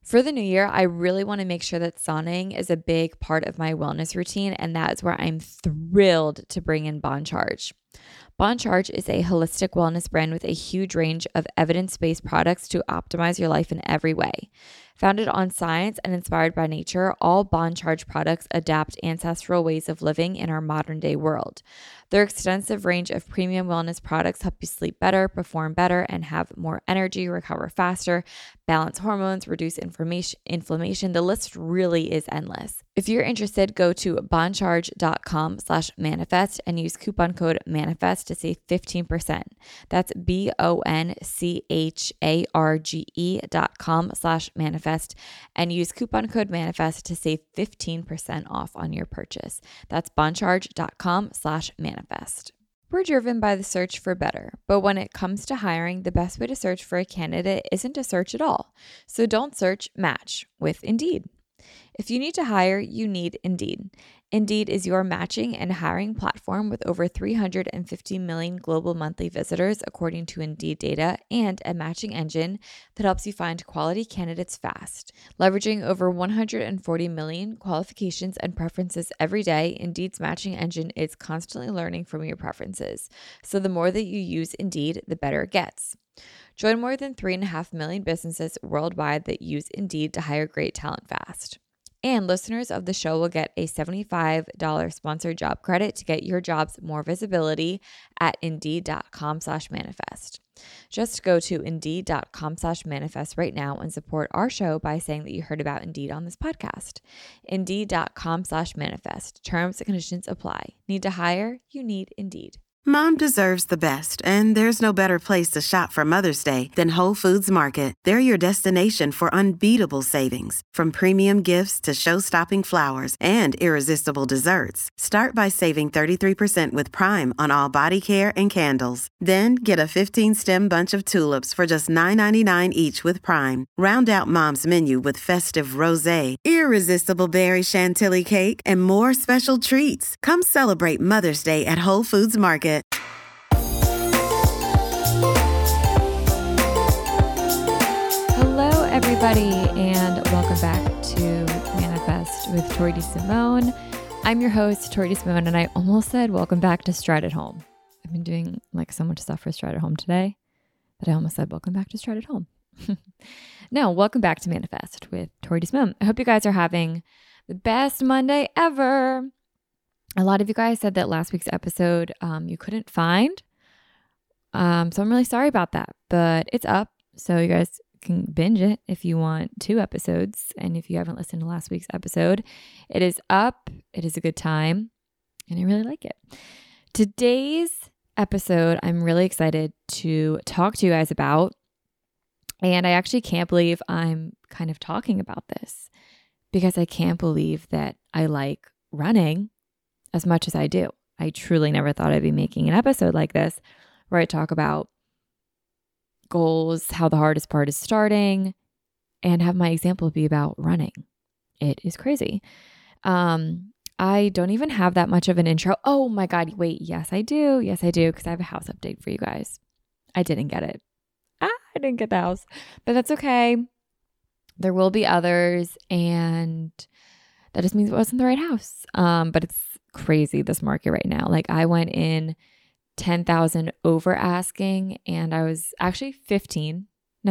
For the new year, I really want to make sure that sauning is a big part of my wellness routine, and that's where I'm thrilled to bring in Bon Charge. Bon Charge is a holistic wellness brand with a huge range of evidence-based products to optimize your life in every way. Founded on science and inspired by nature, all Bon Charge products adapt ancestral ways of living in our modern day world. Their extensive range of premium wellness products help you sleep better, perform better, and have more energy, recover faster, balance hormones, reduce inflammation. The list really is endless. If you're interested, go to boncharge.com/manifest and use coupon code manifest to save 15%. That's BONCHARGE.com/manifest and use coupon code manifest to save 15% off on your purchase. That's boncharge.com/manifest. We're driven by the search for better, but when it comes to hiring, the best way to search for a candidate isn't to search at all. So don't search, match with Indeed. If you need to hire, you need Indeed. Indeed is your matching and hiring platform with over 350 million global monthly visitors, according to Indeed data, and a matching engine that helps you find quality candidates fast. Leveraging over 140 million qualifications and preferences every day, Indeed's matching engine is constantly learning from your preferences. So the more that you use Indeed, the better it gets. Join more than 3.5 million businesses worldwide that use Indeed to hire great talent fast. And listeners of the show will get a $75 sponsored job credit to get your jobs more visibility at Indeed.com/manifest. Just go to Indeed.com/manifest right now and support our show by saying that you heard about Indeed on this podcast. Indeed.com/manifest. Terms and conditions apply. Need to hire? You need Indeed. Mom deserves the best, and there's no better place to shop for Mother's Day than Whole Foods Market. They're your destination for unbeatable savings, from premium gifts to show-stopping flowers and irresistible desserts. Start by saving 33% with Prime on all body care and candles. Then get a 15-stem bunch of tulips for just $9.99 each with Prime. Round out Mom's menu with festive rosé, irresistible berry chantilly cake, and more special treats. Come celebrate Mother's Day at Whole Foods Market. Hello, everybody, and welcome back to Manifest with Tori DeSimone. I'm your host, Tori DeSimone, and I almost said welcome back to Stride at Home. I've been doing so much stuff for Stride at Home today that I almost said welcome back to Stride at Home. No, welcome back to Manifest with Tori DeSimone. I hope you guys are having the best Monday ever. A lot of you guys said that last week's episode you couldn't find. So I'm really sorry about that, but it's up. So you guys can binge it if you want 2 episodes. And if you haven't listened to last week's episode, it is up. It is a good time. And I really like it. Today's episode, I'm really excited to talk to you guys about. And I actually can't believe I'm kind of talking about this because I can't believe that I like running as much as I do. I truly never thought I'd be making an episode like this where I talk about goals, how the hardest part is starting, and have my example be about running. It is crazy. I don't even have that much of an intro. Oh my God, wait, yes I do. Yes I do, because I have a house update for you guys. I didn't get it. I didn't get the house, but that's okay. There will be others, and that just means it wasn't the right house. But it's crazy, this market right now. Like, I went in 10,000 over asking, and I was actually 10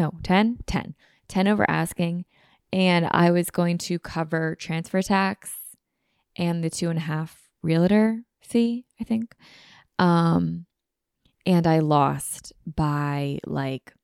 over asking, and I was going to cover transfer tax and the 2.5 realtor fee, I think. And I lost by like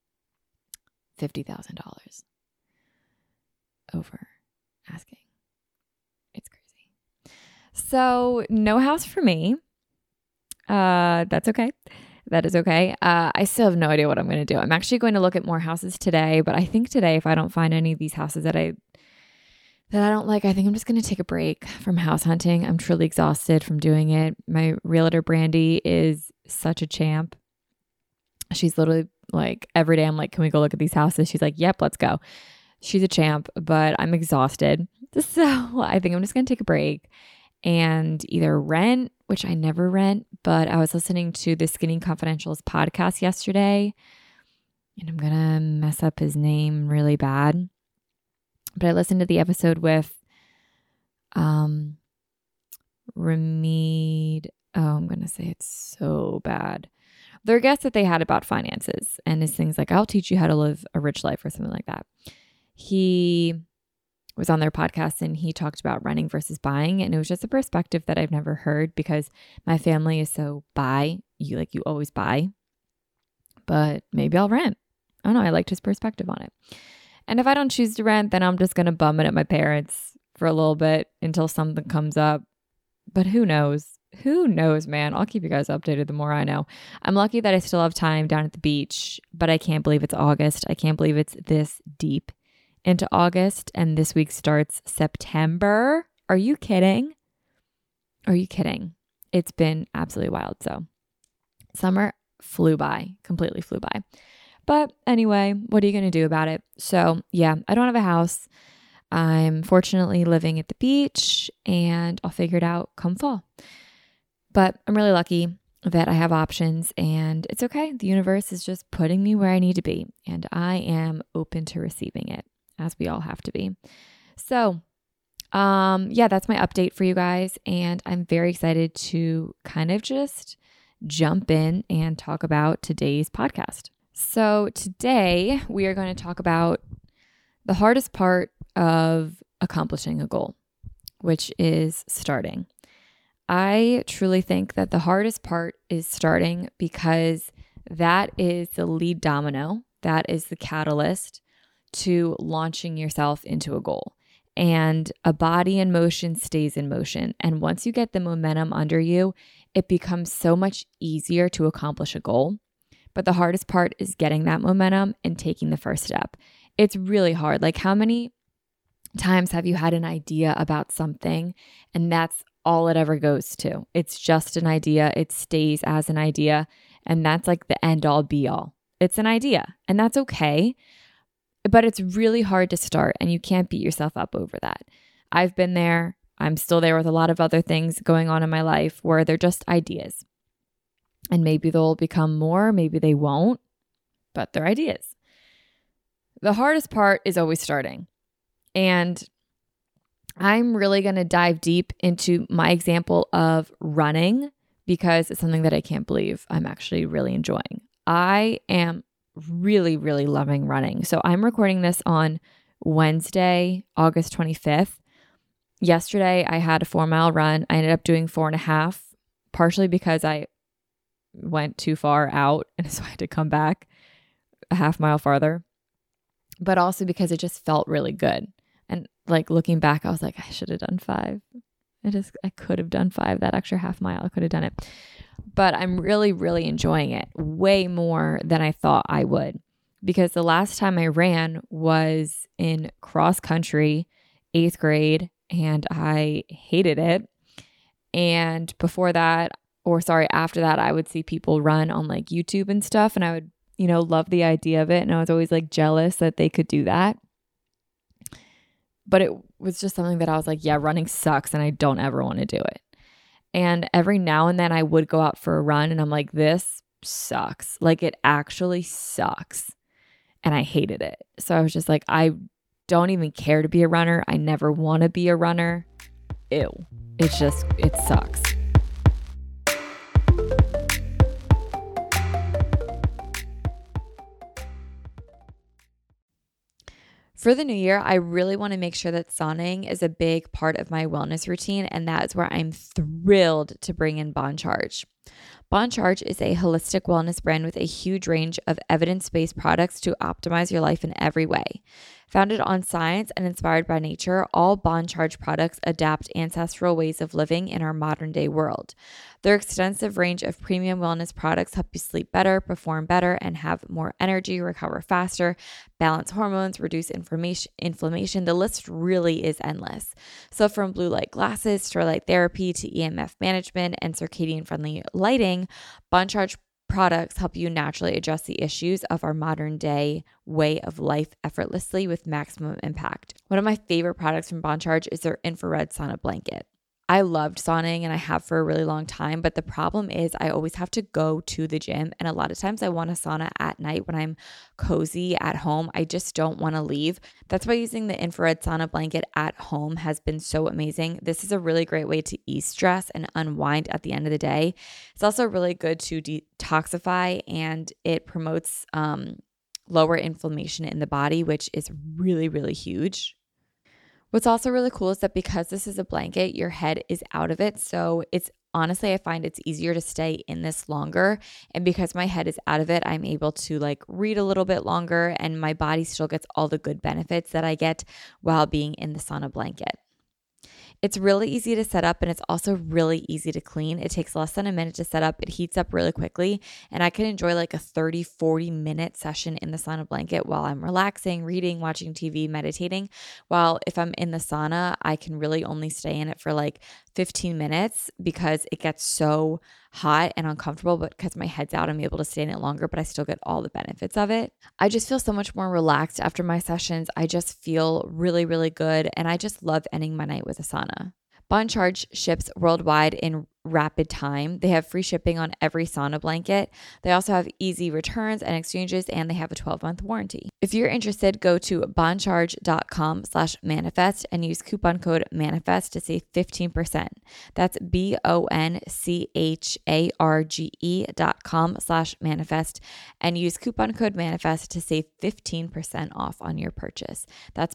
$50,000 over asking. It's crazy. So no house for me. That's okay. That is okay. I still have no idea what I'm going to do. I'm actually going to look at more houses today, but I think today, if I don't find any of these houses that I don't like, I think I'm just going to take a break from house hunting. I'm truly exhausted from doing it. My realtor, Brandy, is such a champ. She's literally like, every day I'm like, can we go look at these houses? She's like, yep, let's go. She's a champ, but I'm exhausted. So I think I'm just going to take a break and either rent, which I never rent, but I was listening to the Skinny Confidential's podcast yesterday, and I'm going to mess up his name really bad. But I listened to the episode with Ramid. Oh, I'm going to say it's so bad. Their guest that they had about finances and his things like, I'll teach you how to live a rich life or something like that. He was on their podcast and he talked about renting versus buying. And it was just a perspective that I've never heard because my family is so buy. You always buy. But maybe I'll rent. I don't know. I liked his perspective on it. And if I don't choose to rent, then I'm just going to bum it at my parents for a little bit until something comes up. But who knows? Who knows, man? I'll keep you guys updated the more I know. I'm lucky that I still have time down at the beach, but I can't believe it's August. I can't believe it's this deep into August and this week starts September. Are you kidding? Are you kidding? It's been absolutely wild. So summer flew by, completely flew by. But anyway, what are you going to do about it? So yeah, I don't have a house. I'm fortunately living at the beach and I'll figure it out come fall. But I'm really lucky that I have options and it's okay. The universe is just putting me where I need to be and I am open to receiving it, as we all have to be. So yeah, that's my update for you guys. And I'm very excited to kind of just jump in and talk about today's podcast. So today we are going to talk about the hardest part of accomplishing a goal, which is starting. I truly think that the hardest part is starting because that is the lead domino, that is the catalyst to launching yourself into a goal. And a body in motion stays in motion. And once you get the momentum under you, it becomes so much easier to accomplish a goal. But the hardest part is getting that momentum and taking the first step. It's really hard. Like, how many times have you had an idea about something and that's all it ever goes to? It's just an idea. It stays as an idea. And that's like the end all be all. It's an idea and that's okay. But it's really hard to start and you can't beat yourself up over that. I've been there. I'm still there with a lot of other things going on in my life where they're just ideas. And maybe they'll become more, maybe they won't, but they're ideas. The hardest part is always starting. And I'm really going to dive deep into my example of running because it's something that I can't believe I'm actually really enjoying. I am really, really loving running. So I'm recording this on Wednesday, August 25th. Yesterday, I had a 4-mile run. I ended up doing 4.5, partially because I went too far out and so I had to come back a half mile farther, but also because it just felt really good. And like looking back, I was like, I should have done 5. I could have done 5, that extra half mile. I could have done it. But I'm really, really enjoying it way more than I thought I would, because the last time I ran was in cross country, 8th grade, and I hated it. And after that, I would see people run on like YouTube and stuff, and I would, love the idea of it. And I was always like jealous that they could do that. But it was just something that I was like, yeah, running sucks and I don't ever want to do it. And every now and then I would go out for a run and I'm like, this sucks. Like, it actually sucks. And I hated it. So I was just like, I don't even care to be a runner. I never want to be a runner. Ew. It sucks. For the new year, I really want to make sure that sauning is a big part of my wellness routine, and that is where I'm thrilled to bring in Bon Charge. Bon Charge is a holistic wellness brand with a huge range of evidence-based products to optimize your life in every way. Founded on science and inspired by nature, all Bon Charge products adapt ancestral ways of living in our modern-day world. Their extensive range of premium wellness products help you sleep better, perform better, and have more energy, recover faster, balance hormones, reduce inflammation. The list really is endless. So from blue light glasses, to light therapy, to EMF management and circadian-friendly lighting, Bon Charge products help you naturally address the issues of our modern day way of life effortlessly with maximum impact. One of my favorite products from Bon Charge is their infrared sauna blanket. I loved sauning and I have for a really long time, but the problem is I always have to go to the gym, and a lot of times I want a sauna at night when I'm cozy at home. I just don't want to leave. That's why using the infrared sauna blanket at home has been so amazing. This is a really great way to ease stress and unwind at the end of the day. It's also really good to detoxify, and it promotes lower inflammation in the body, which is really, really huge. What's also really cool is that because this is a blanket, your head is out of it. So it's honestly, I find it's easier to stay in this longer. And because my head is out of it, I'm able to like read a little bit longer, and my body still gets all the good benefits that I get while being in the sauna blanket. It's really easy to set up, and it's also really easy to clean. It takes less than a minute to set up. It heats up really quickly, and I can enjoy like a 30-40 minute session in the sauna blanket while I'm relaxing, reading, watching TV, meditating. While if I'm in the sauna, I can really only stay in it for like 15 minutes because it gets so hot and uncomfortable, but because my head's out, I'm able to stay in it longer, but I still get all the benefits of it. I just feel so much more relaxed after my sessions. I just feel really, really good, and I just love ending my night with a sauna. Bon Charge ships worldwide in rapid time. They have free shipping on every sauna blanket. They also have easy returns and exchanges, and they have a 12-month warranty. If you're interested, go to boncharge.com/manifest and use coupon code manifest to save 15%. That's boncharge.com/manifest and use coupon code manifest to save 15% off on your purchase. That's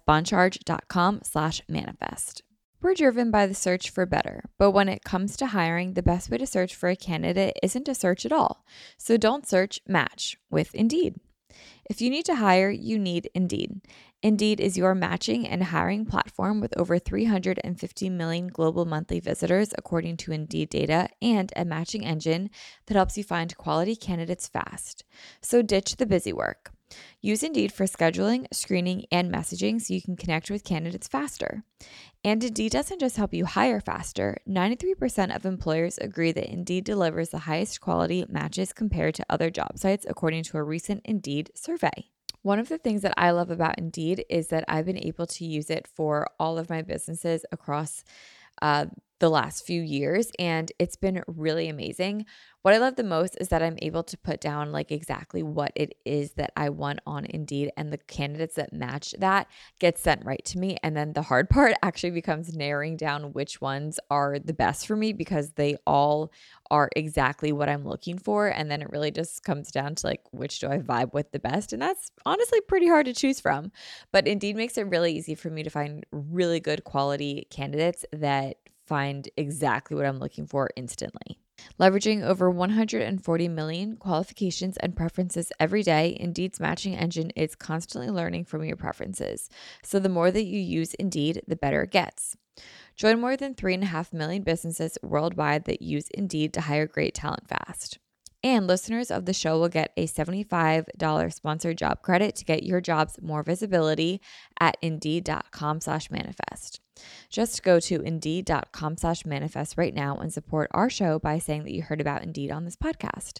boncharge.com/manifest. We're driven by the search for better, but when it comes to hiring, the best way to search for a candidate isn't to search at all. So don't search, match with Indeed. If you need to hire, you need Indeed. Indeed is your matching and hiring platform with over 350 million global monthly visitors, according to Indeed data, and a matching engine that helps you find quality candidates fast. So ditch the busy work. Use Indeed for scheduling, screening, and messaging so you can connect with candidates faster. And Indeed doesn't just help you hire faster. 93% of employers agree that Indeed delivers the highest quality matches compared to other job sites, according to a recent Indeed survey. One of the things that I love about Indeed is that I've been able to use it for all of my businesses across the last few years, and it's been really amazing. What I love the most is that I'm able to put down like exactly what it is that I want on Indeed, and the candidates that match that get sent right to me. And then the hard part actually becomes narrowing down which ones are the best for me, because they all are exactly what I'm looking for. And then it really just comes down to like, which do I vibe with the best? And that's honestly pretty hard to choose from. But Indeed makes it really easy for me to find really good quality candidates that find exactly what I'm looking for instantly. Leveraging over 140 million qualifications and preferences every day, Indeed's matching engine is constantly learning from your preferences. So the more that you use Indeed, the better it gets. Join more than 3.5 million businesses worldwide that use Indeed to hire great talent fast. And listeners of the show will get a $75 sponsored job credit to get your jobs more visibility at Indeed.com/manifest. Just go to Indeed.com/manifest right now and support our show by saying that you heard about Indeed on this podcast.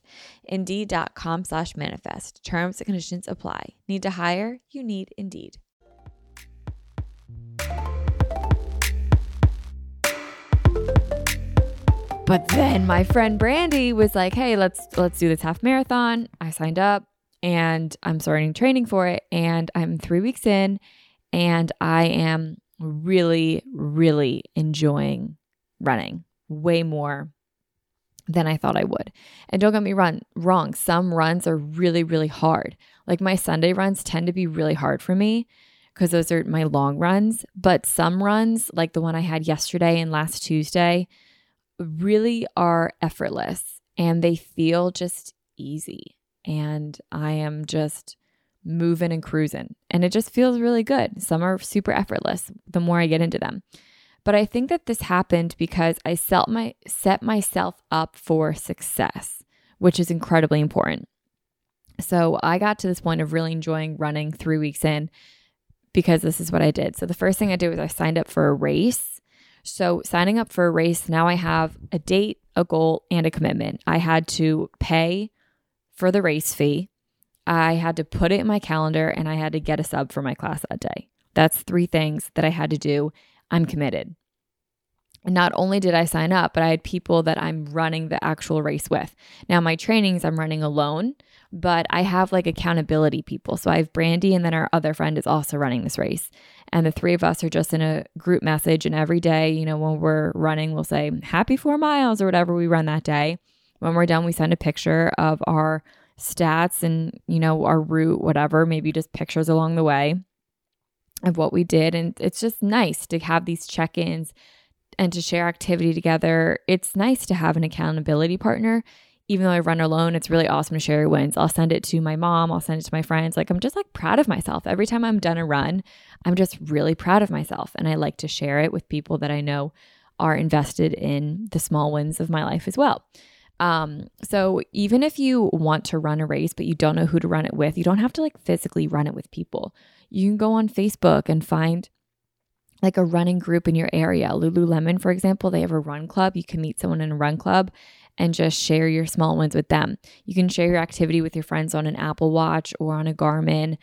Indeed.com/manifest. Terms and conditions apply. Need to hire? You need Indeed. But then my friend Brandy was like, hey, let's do this half marathon. I signed up and I'm starting training for it, and I'm 3 weeks in, and I am really, really enjoying running way more than I thought I would. And don't get me wrong, some runs are really, really hard. Like my Sunday runs tend to be really hard for me because those are my long runs. But some runs, like the one I had yesterday and last Tuesday, really are effortless, and they feel just easy. And I am just moving and cruising, and it just feels really good. Some are super effortless the more I get into them. But I think that this happened because I set myself up for success, which is incredibly important. So I got to this point of really enjoying running 3 weeks in because this is what I did. So the first thing I did was I signed up for a race. So signing up for a race, now I have a date, a goal, and a commitment. I had to pay for the race fee. I had to put it in my calendar, and I had to get a sub for my class that day. That's 3 things that I had to do. I'm committed. And not only did I sign up, but I had people that I'm running the actual race with. Now, my trainings I'm running alone, but I have like accountability people. So I have Brandy, and then our other friend is also running this race. And the three of us are just in a group message. And every day, you know, when we're running, we'll say happy 4 miles or whatever we run that day. When we're done, we send a picture of our stats and, you know, our route, whatever, maybe just pictures along the way of what we did. And it's just nice to have these check-ins and to share activity together. It's nice to have an accountability partner. Even though I run alone, it's really awesome to share your wins. I'll send it to my mom. I'll send it to my friends. Like, I'm just like proud of myself. Every time I'm done a run, I'm just really proud of myself. And I like to share it with people that I know are invested in the small wins of my life as well. So even if you want to run a race, but you don't know who to run it with, you don't have to like physically run it with people. You can go on Facebook and find like a running group in your area. Lululemon, for example, they have a run club. You can meet someone in a run club and just share your small wins with them. You can share your activity with your friends on an Apple Watch or on a Garmin.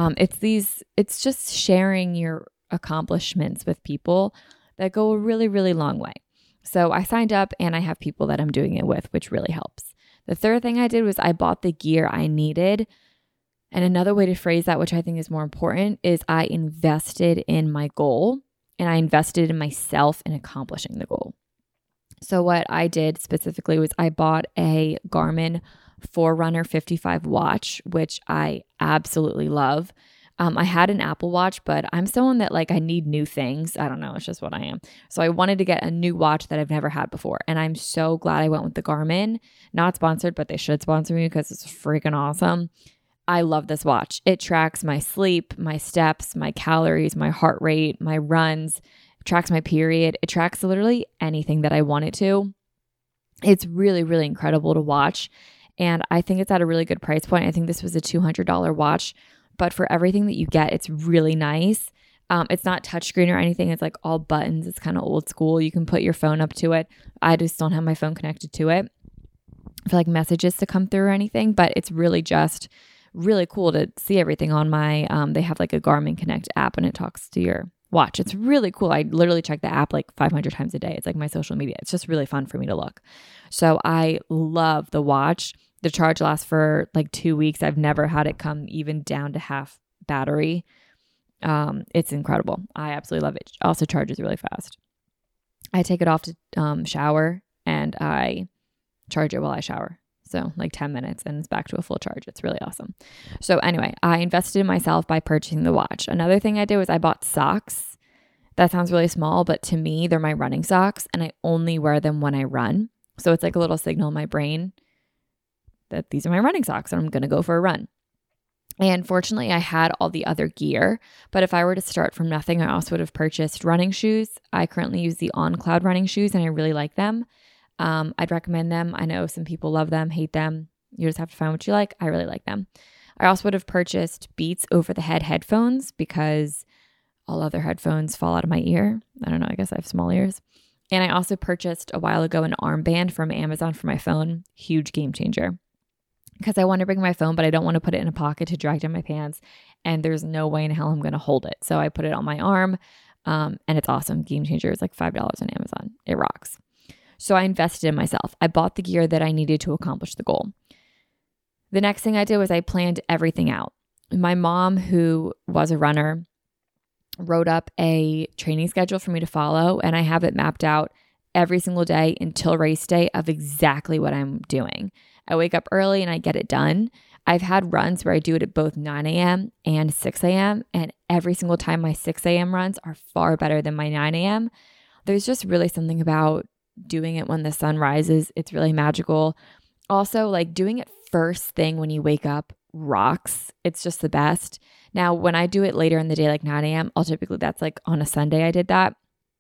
It's just sharing your accomplishments with people that go a really, really long way. So I signed up and I have people that I'm doing it with, which really helps. The third thing I did was I bought the gear I needed. And another way to phrase that, which I think is more important, is I invested in my goal and I invested in myself in accomplishing the goal. So what I did specifically was I bought a Garmin Forerunner 55 watch, which I absolutely love. I had an Apple Watch, but I'm someone that like I need new things. I don't know. It's just what I am. So I wanted to get a new watch that I've never had before. And I'm so glad I went with the Garmin. Not sponsored, but they should sponsor me because it's freaking awesome. I love this watch. It tracks my sleep, my steps, my calories, my heart rate, my runs. It tracks my period. It tracks literally anything that I want it to. It's really, really incredible to watch. And I think it's at a really good price point. I think this was a $200 watch. But for everything that you get, it's really nice. It's not touchscreen or anything. It's like all buttons. It's kind of old school. You can put your phone up to it. I just don't have my phone connected to it for like messages to come through or anything. But it's really just really cool to see everything on my, they have like a Garmin Connect app and it talks to your watch. It's really cool. I literally check the app like 500 times a day. It's like my social media. It's just really fun for me to look. So I love the watch. The charge lasts for like 2 weeks. I've never had it come even down to half battery. It's incredible. I absolutely love it. Also charges really fast. I take it off to shower and I charge it while I shower. So like 10 minutes and it's back to a full charge. It's really awesome. So anyway, I invested in myself by purchasing the watch. Another thing I did was I bought socks. That sounds really small, but to me, they're my running socks and I only wear them when I run. So it's like a little signal in my brain that these are my running socks and I'm going to go for a run. And fortunately, I had all the other gear, but if I were to start from nothing, I also would have purchased running shoes. I currently use the On Cloud running shoes and I really like them. I'd recommend them. I know some people love them, hate them. You just have to find what you like. I really like them. I also would have purchased Beats over-the-head headphones because all other headphones fall out of my ear. I don't know. I guess I have small ears. And I also purchased a while ago an armband from Amazon for my phone. Huge game changer. Because I want to bring my phone, but I don't want to put it in a pocket to drag down my pants. And there's no way in hell I'm going to hold it. So I put it on my arm and it's awesome. Game changer. It's like $5 on Amazon. It rocks. So I invested in myself. I bought the gear that I needed to accomplish the goal. The next thing I did was I planned everything out. My mom, who was a runner, wrote up a training schedule for me to follow. And I have it mapped out every single day until race day of exactly what I'm doing. I wake up early and I get it done. I've had runs where I do it at both 9 a.m. and 6 a.m. And every single time my 6 a.m. runs are far better than my 9 a.m. There's just really something about doing it when the sun rises. It's really magical. Also, like doing it first thing when you wake up rocks. It's just the best. Now, when I do it later in the day, like 9 a.m., I'll typically, that's like on a Sunday I did that.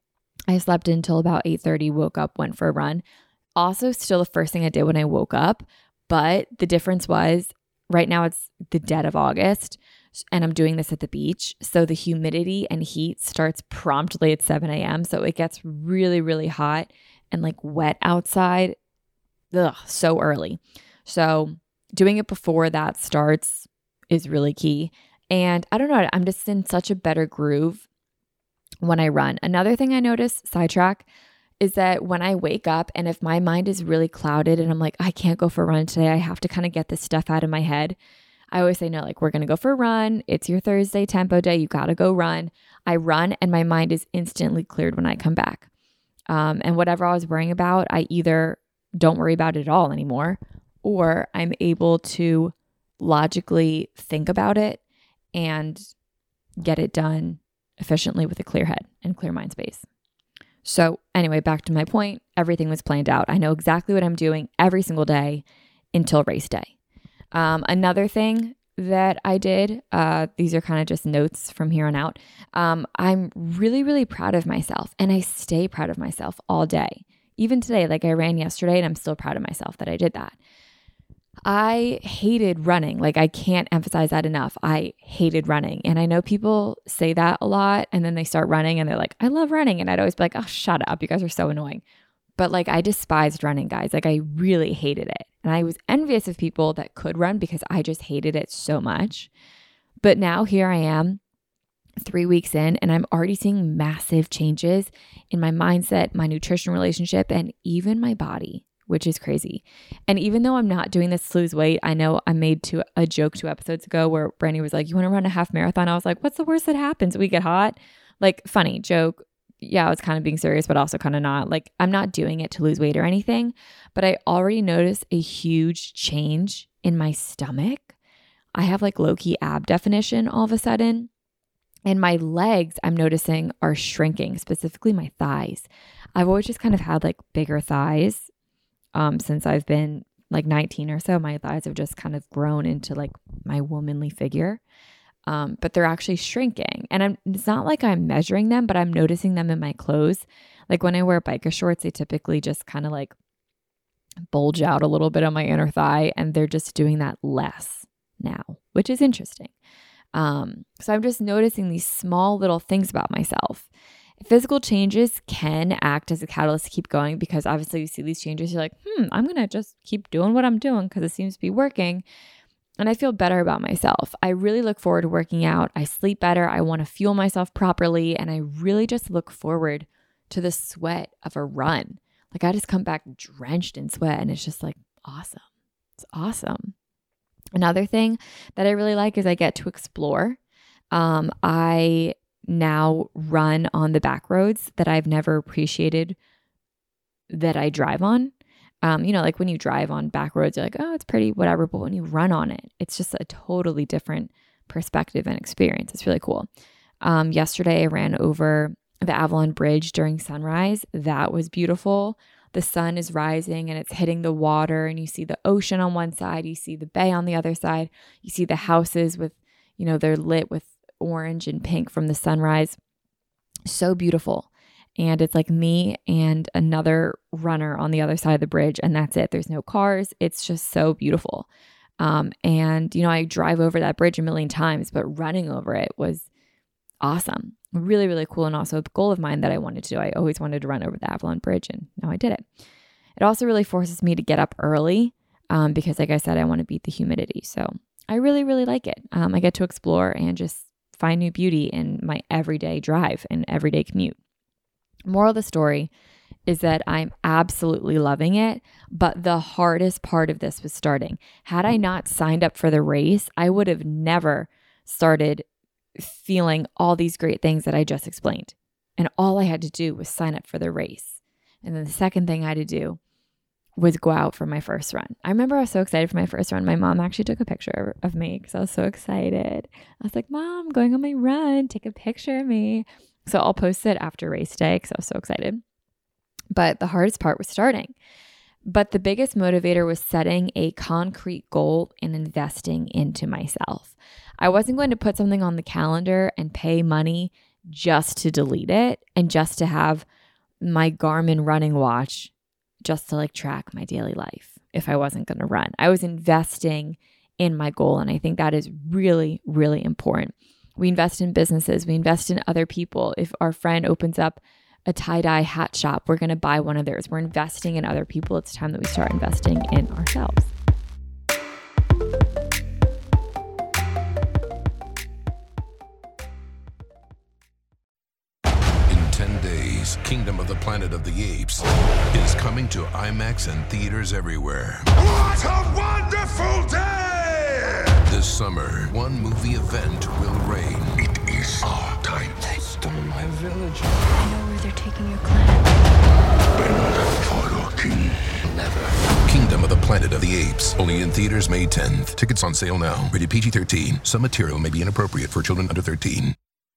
I slept until about 8:30, woke up, went for a run. Also, still the first thing I did when I woke up. But the difference was right now it's the dead of August and I'm doing this at the beach. So the humidity and heat starts promptly at 7 a.m. So it gets really, really hot and like wet outside. Ugh, so early. So doing it before that starts is really key. And I don't know, I'm just in such a better groove when I run. Another thing I noticed, sidetrack, is that when I wake up and if my mind is really clouded and I'm like, I can't go for a run today, I have to kind of get this stuff out of my head. I always say, no, like we're going to go for a run. It's your Thursday tempo day. You got to go run. I run and my mind is instantly cleared when I come back. And whatever I was worrying about, I either don't worry about it at all anymore, or I'm able to logically think about it and get it done efficiently with a clear head and clear mind space. So anyway, back to my point, everything was planned out. I know exactly what I'm doing every single day until race day. Another thing that I did, these are kind of just notes from here on out. I'm really, really proud of myself, and I stay proud of myself all day. Even today, like I ran yesterday and I'm still proud of myself that I did that. I hated running. Like I can't emphasize that enough. I hated running. And I know people say that a lot and then they start running and they're like, I love running. And I'd always be like, oh, shut up. You guys are so annoying. But like I despised running, guys. Like I really hated it. And I was envious of people that could run because I just hated it so much. But now here I am 3 weeks in and I'm already seeing massive changes in my mindset, my nutrition relationship, and even my body, which is crazy. And even though I'm not doing this to lose weight, I know I made a joke 2 episodes ago where Brandy was like, you want to run a half marathon? I was like, what's the worst that happens? We get hot? Like funny joke. Yeah, I was kind of being serious, but also kind of not. Like I'm not doing it to lose weight or anything, but I already noticed a huge change in my stomach. I have like low-key ab definition all of a sudden. And my legs, I'm noticing, are shrinking, specifically my thighs. I've always just kind of had like bigger thighs since I've been like 19 or so. My thighs have just kind of grown into like my womanly figure. But they're actually shrinking. And it's not like I'm measuring them, but I'm noticing them in my clothes. Like when I wear biker shorts, they typically just kind of like bulge out a little bit on my inner thigh. And they're just doing that less now, which is interesting. So I'm just noticing these small little things about myself. Physical changes can act as a catalyst to keep going because obviously you see these changes, you're like, I'm going to just keep doing what I'm doing because it seems to be working. And I feel better about myself. I really look forward to working out. I sleep better. I want to fuel myself properly. And I really just look forward to the sweat of a run. Like I just come back drenched in sweat and it's just like awesome. It's awesome. Another thing that I really like is I get to explore. I now run on the back roads that I've never appreciated that I drive on. Like when you drive on back roads, you're like, oh, it's pretty, whatever. But when you run on it, it's just a totally different perspective and experience. It's really cool. Yesterday I ran over the Avalon Bridge during sunrise. That was beautiful. The sun is rising and it's hitting the water and you see the ocean on one side, you see the bay on the other side, you see the houses with, they're lit with orange and pink from the sunrise. So beautiful. And it's like me and another runner on the other side of the bridge and that's it. There's no cars. It's just so beautiful. I drive over that bridge a million times, but running over it was awesome. Really, really cool. And also a goal of mine that I wanted to do. I always wanted to run over the Avalon Bridge and now I did it. It also really forces me to get up early because like I said, I want to beat the humidity. So I really, really like it. I get to explore and just find new beauty in my everyday drive and everyday commute. Moral of the story is that I'm absolutely loving it, but the hardest part of this was starting. Had I not signed up for the race, I would have never started feeling all these great things that I just explained. And all I had to do was sign up for the race. And then the second thing I had to do was go out for my first run. I remember I was so excited for my first run. My mom actually took a picture of me because I was so excited. I was like, Mom, I'm going on my run. Take a picture of me. So I'll post it after race day because I was so excited. But the hardest part was starting. But the biggest motivator was setting a concrete goal and investing into myself. I wasn't going to put something on the calendar and pay money just to delete it and just to have my Garmin running watch just to like track my daily life if I wasn't going to run. I was investing in my goal. And I think that is really, really important. We invest in businesses. We invest in other people. If our friend opens up a tie-dye hat shop, we're going to buy one of theirs. We're investing in other people. It's time that we start investing in ourselves. In 10 days, movies, Kingdom of the Planet of the Apes, is coming to IMAX and theaters everywhere. What a wonderful day! This summer, one movie event will reign. It is our time. They stole my village. I know where they're taking your clan. Bend for your king. Never. Kingdom of the Planet of the Apes. Only in theaters May 10th. Tickets on sale now. Rated PG-13. Some material may be inappropriate for children under 13.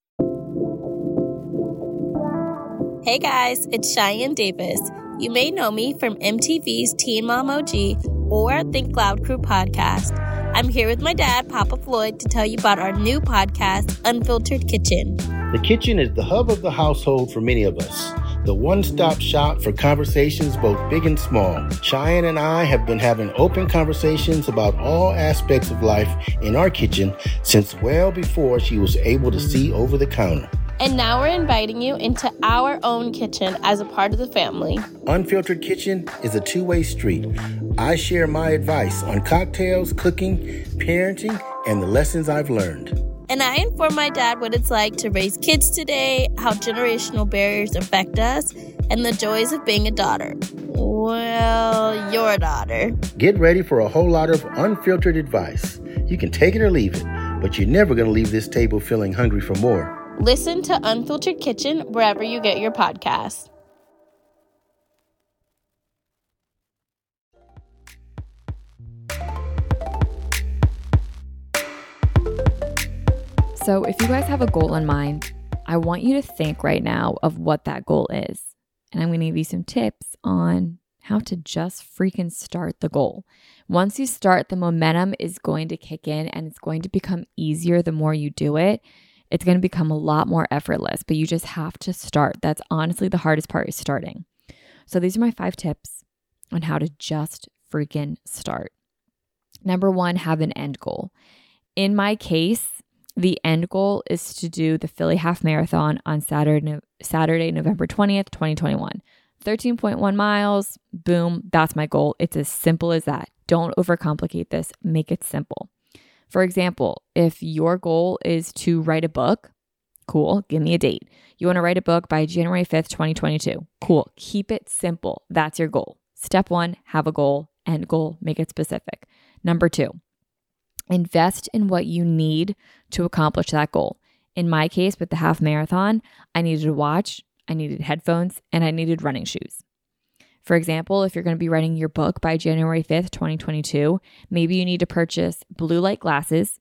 Hey guys, it's Cheyenne Davis. You may know me from MTV's Teen Mom OG or Think Loud Crew podcast. I'm here with my dad, Papa Floyd, to tell you about our new podcast, Unfiltered Kitchen. The kitchen is the hub of the household for many of us. The one-stop shop for conversations both big and small. Cheyenne and I have been having open conversations about all aspects of life in our kitchen since well before she was able to see over the counter. And now we're inviting you into our own kitchen as a part of the family. Unfiltered Kitchen is a two-way street. I share my advice on cocktails, cooking, parenting, and the lessons I've learned. And I inform my dad what it's like to raise kids today, how generational barriers affect us, and the joys of being a daughter. Well, your daughter. Get ready for a whole lot of unfiltered advice. You can take it or leave it, but you're never going to leave this table feeling hungry for more. Listen to Unfiltered Kitchen wherever you get your podcasts. So if you guys have a goal in mind, I want you to think right now of what that goal is. And I'm going to give you some tips on how to just freaking start the goal. Once you start, the momentum is going to kick in and it's going to become easier the more you do it. It's going to become a lot more effortless, but you just have to start. That's honestly the hardest part, is starting. So these are my 5 tips on how to just freaking start. Number 1, have an end goal. In my case, the end goal is to do the Philly Half Marathon on Saturday, November 20th, 2021. 13.1 miles, boom, that's my goal. It's as simple as that. Don't overcomplicate this. Make it simple. For example, if your goal is to write a book, cool, give me a date. You want to write a book by January 5th, 2022. Cool, keep it simple. That's your goal. Step 1, have a goal, end goal, make it specific. Number 2, invest in what you need to accomplish that goal. In my case, with the half marathon, I needed a watch, I needed headphones, and I needed running shoes. For example, if you're going to be writing your book by January 5th, 2022, maybe you need to purchase blue light glasses,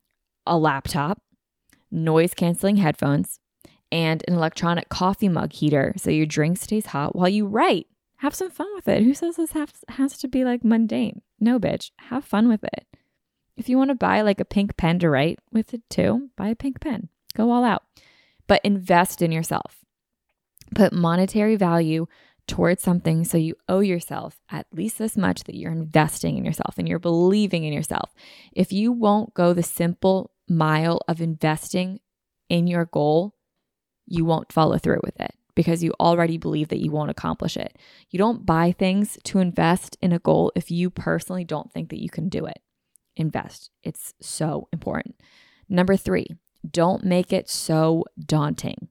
a laptop, noise-canceling headphones, and an electronic coffee mug heater so your drink stays hot while you write. Have some fun with it. Who says this has to be like mundane? No, bitch. Have fun with it. If you want to buy like a pink pen to write with it too, buy a pink pen. Go all out. But invest in yourself. Put monetary value towards something so you owe yourself at least this much that you're investing in yourself and you're believing in yourself. If you won't go the simple mile of investing in your goal, you won't follow through with it because you already believe that you won't accomplish it. You don't buy things to invest in a goal if you personally don't think that you can do it. Invest. It's so important. Number 3, don't make it so daunting.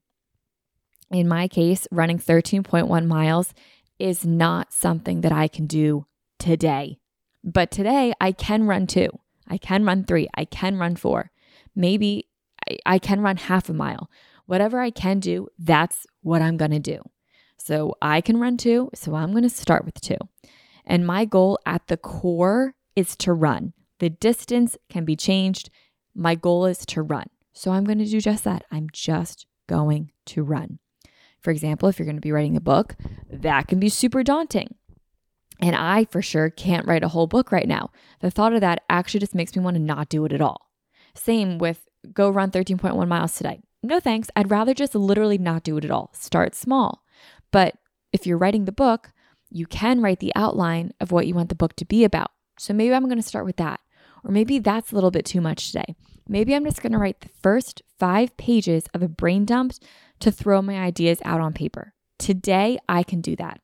In my case, running 13.1 miles is not something that I can do today. But today I can run 2. I can run 3. I can run 4. Maybe I can run half a mile. Whatever I can do, that's what I'm going to do. So I can run 2, so I'm going to start with 2. And my goal at the core is to run. The distance can be changed. My goal is to run. So I'm going to do just that. I'm just going to run. For example, if you're going to be writing a book, that can be super daunting. And I for sure can't write a whole book right now. The thought of that actually just makes me want to not do it at all. Same with go run 13.1 miles today. No thanks. I'd rather just literally not do it at all. Start small. But if you're writing the book, you can write the outline of what you want the book to be about. So maybe I'm going to start with that. Or maybe that's a little bit too much today. Maybe I'm just going to write the first 5 pages of a brain dump to throw my ideas out on paper. Today, I can do that.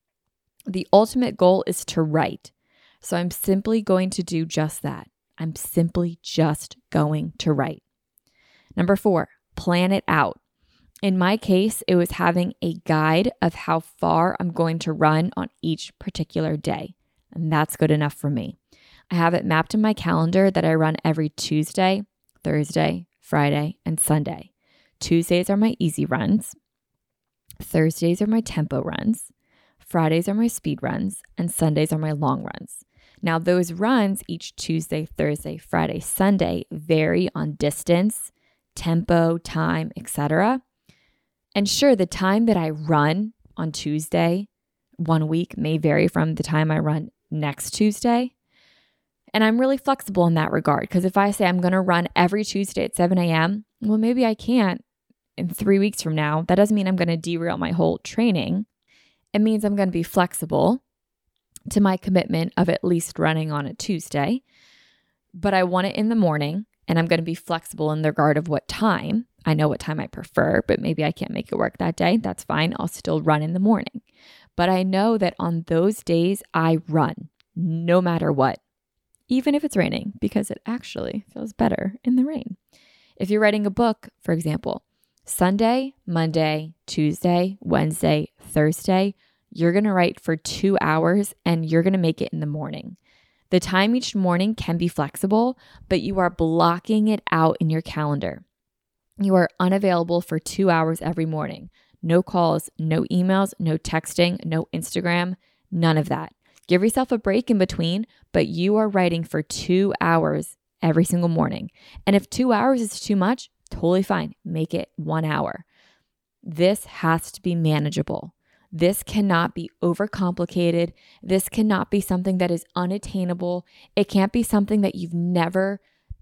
The ultimate goal is to write. So I'm simply going to do just that. I'm simply just going to write. Number 4, plan it out. In my case, it was having a guide of how far I'm going to run on each particular day. And that's good enough for me. I have it mapped in my calendar that I run every Tuesday, Thursday, Friday, and Sunday. Tuesdays are my easy runs. Thursdays are my tempo runs. Fridays are my speed runs. And Sundays are my long runs. Now, those runs each Tuesday, Thursday, Friday, Sunday vary on distance, tempo, time, etc. And sure, the time that I run on Tuesday, one week may vary from the time I run next Tuesday. And I'm really flexible in that regard, because if I say I'm going to run every Tuesday at 7 a.m., well, maybe I can't in 3 weeks from now. That doesn't mean I'm going to derail my whole training. It means I'm going to be flexible to my commitment of at least running on a Tuesday, but I want it in the morning, and I'm going to be flexible in the regard of what time. I know what time I prefer, but maybe I can't make it work that day. That's fine. I'll still run in the morning. But I know that on those days I run no matter what, even if it's raining, because it actually feels better in the rain. If you're writing a book, for example, Sunday, Monday, Tuesday, Wednesday, Thursday, you're going to write for 2 hours and you're going to make it in the morning. The time each morning can be flexible, but you are blocking it out in your calendar. You are unavailable for 2 hours every morning. No calls, no emails, no texting, no Instagram, none of that. Give yourself a break in between, but you are writing for 2 hours every single morning. And if 2 hours is too much, totally fine. Make it 1 hour. This has to be manageable. This cannot be overcomplicated. This cannot be something that is unattainable. It can't be something that you've never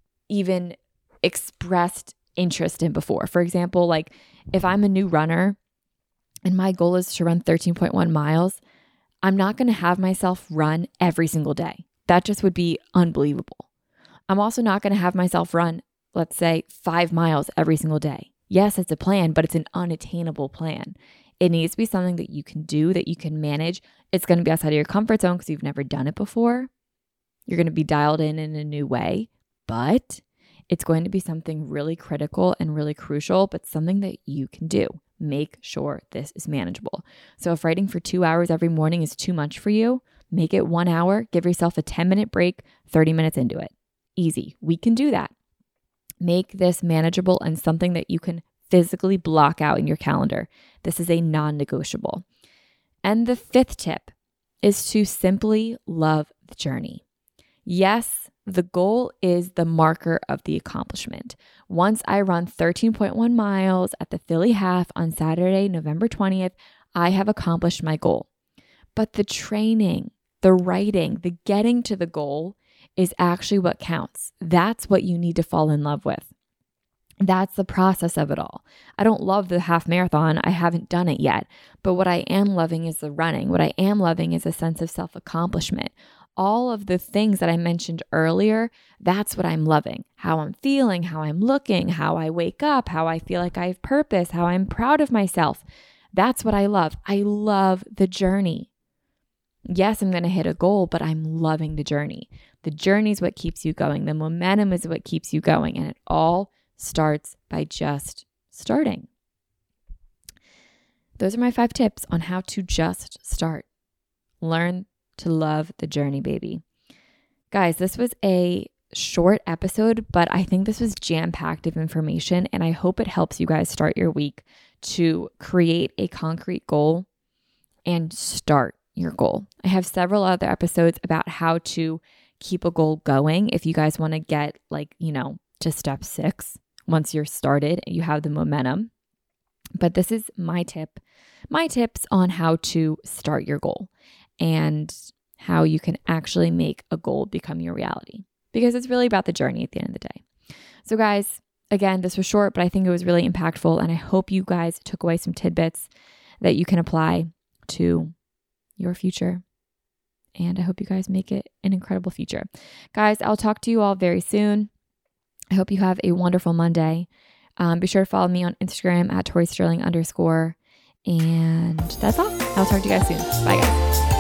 even expressed interest in before. For example, like if I'm a new runner and my goal is to run 13.1 miles, I'm not going to have myself run every single day. That just would be unbelievable. I'm also not going to have myself run, let's say, 5 miles every single day. Yes, it's a plan, but it's an unattainable plan. It needs to be something that you can do, that you can manage. It's going to be outside of your comfort zone because you've never done it before. You're going to be dialed in a new way, but it's going to be something really critical and really crucial, but something that you can do. Make sure this is manageable. So if writing for 2 hours every morning is too much for you, make it 1 hour, give yourself a 10-minute break, 30 minutes into it. Easy. We can do that. Make this manageable and something that you can physically block out in your calendar. This is a non-negotiable. And the 5th tip is to simply love the journey. Yes, the goal is the marker of the accomplishment. Once I run 13.1 miles at the Philly Half on Saturday, November 20th, I have accomplished my goal. But the training, the writing, the getting to the goal is actually what counts. That's what you need to fall in love with. That's the process of it all. I don't love the half marathon. I haven't done it yet. But what I am loving is the running. What I am loving is a sense of self-accomplishment. All of the things that I mentioned earlier, that's what I'm loving. How I'm feeling, how I'm looking, how I wake up, how I feel like I have purpose, how I'm proud of myself. That's what I love. I love the journey. Yes, I'm going to hit a goal, but I'm loving the journey. The journey is what keeps you going. The momentum is what keeps you going. And it all starts by just starting. Those are my 5 tips on how to just start. Learn to love the journey, baby. Guys, this was a short episode, but I think this was jam-packed of information, and I hope it helps you guys start your week to create a concrete goal and start your goal. I have several other episodes about how to keep a goal going if you guys want to get to step 6 once you're started and you have the momentum. But this is my tips on how to start your goal and how you can actually make a goal become your reality, because it's really about the journey at the end of the day. So guys, again, this was short, but I think it was really impactful, and I hope you guys took away some tidbits that you can apply to your future. And I hope you guys make it an incredible future. Guys, I'll talk to you all very soon. I hope you have a wonderful Monday. Be sure to follow me on Instagram at ToriSterling_. And that's all. I'll talk to you guys soon. Bye, guys.